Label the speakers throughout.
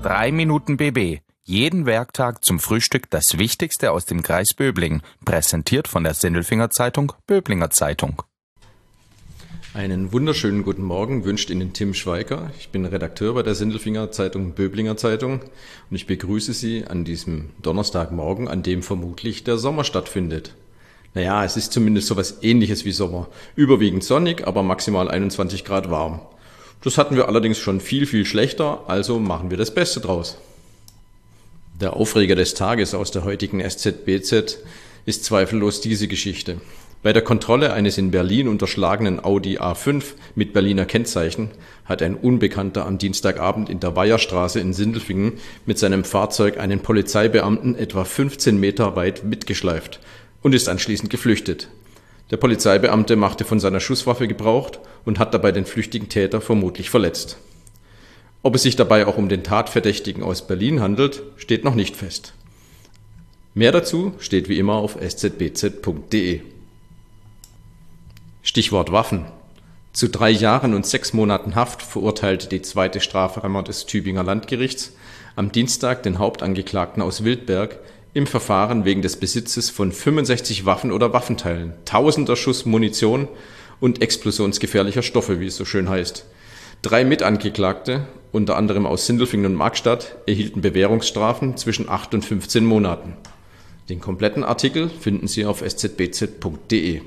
Speaker 1: 3 Minuten BB. Jeden Werktag zum Frühstück das Wichtigste aus dem Kreis Böblingen. Präsentiert von der Sindelfinger Zeitung, Böblinger Zeitung.
Speaker 2: Einen wunderschönen guten Morgen wünscht Ihnen Tim Schweiger. Ich bin Redakteur bei der Sindelfinger Zeitung, Böblinger Zeitung, und ich begrüße Sie an diesem Donnerstagmorgen, an dem vermutlich der Sommer stattfindet. Naja, es ist zumindest sowas Ähnliches wie Sommer. Überwiegend sonnig, aber maximal 21 Grad warm. Das hatten wir allerdings schon viel, viel schlechter, also machen wir das Beste draus. Der Aufreger des Tages aus der heutigen SZ-BZ ist zweifellos diese Geschichte. Bei der Kontrolle eines in Berlin unterschlagenen Audi A5 mit Berliner Kennzeichen hat ein Unbekannter am Dienstagabend in der Weiherstraße in Sindelfingen mit seinem Fahrzeug einen Polizeibeamten etwa 15 Meter weit mitgeschleift und ist anschließend geflüchtet. Der Polizeibeamte machte von seiner Schusswaffe Gebrauch und hat dabei den flüchtigen Täter vermutlich verletzt. Ob es sich dabei auch um den Tatverdächtigen aus Berlin handelt, steht noch nicht fest. Mehr dazu steht wie immer auf szbz.de. Stichwort Waffen. Zu 3 Jahren und 6 Monaten Haft verurteilte die 2. Strafkammer des Tübinger Landgerichts am Dienstag den Hauptangeklagten aus Wildberg im Verfahren wegen des Besitzes von 65 Waffen oder Waffenteilen, tausender Schuss Munition und explosionsgefährlicher Stoffe, wie es so schön heißt. 3 Mitangeklagte, unter anderem aus Sindelfingen und Markstadt, erhielten Bewährungsstrafen zwischen 8 und 15 Monaten. Den kompletten Artikel finden Sie auf szbz.de.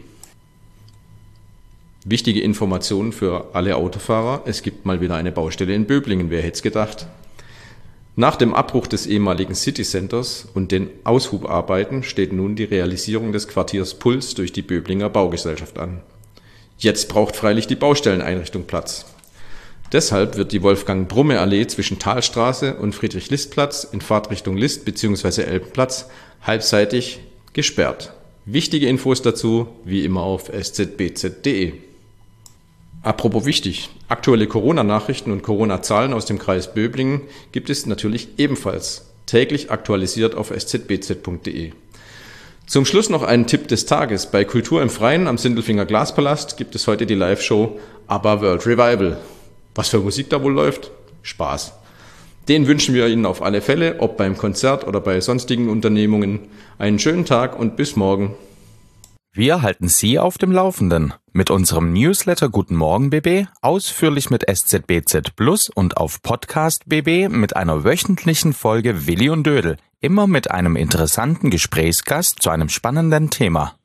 Speaker 2: Wichtige Informationen für alle Autofahrer: Es gibt mal wieder eine Baustelle in Böblingen, wer hätte es gedacht. Nach dem Abbruch des ehemaligen City Centers und den Aushubarbeiten steht nun die Realisierung des Quartiers Puls durch die Böblinger Baugesellschaft an. Jetzt braucht freilich die Baustelleneinrichtung Platz. Deshalb wird die Wolfgang-Brumme-Allee zwischen Thalstraße und Friedrich-List-Platz in Fahrtrichtung List bzw. Elbenplatz halbseitig gesperrt. Wichtige Infos dazu wie immer auf szbz.de. Apropos wichtig, aktuelle Corona-Nachrichten und Corona-Zahlen aus dem Kreis Böblingen gibt es natürlich ebenfalls täglich aktualisiert auf szbz.de. Zum Schluss noch einen Tipp des Tages. Bei Kultur im Freien am Sindelfinger Glaspalast gibt es heute die Live-Show ABBA World Revival. Was für Musik da wohl läuft? Spaß. Den wünschen wir Ihnen auf alle Fälle, ob beim Konzert oder bei sonstigen Unternehmungen. Einen schönen Tag und bis morgen.
Speaker 1: Wir halten Sie auf dem Laufenden mit unserem Newsletter Guten Morgen BB, ausführlich mit SZBZ Plus und auf Podcast BB mit einer wöchentlichen Folge Willi und Dödel, immer mit einem interessanten Gesprächsgast zu einem spannenden Thema.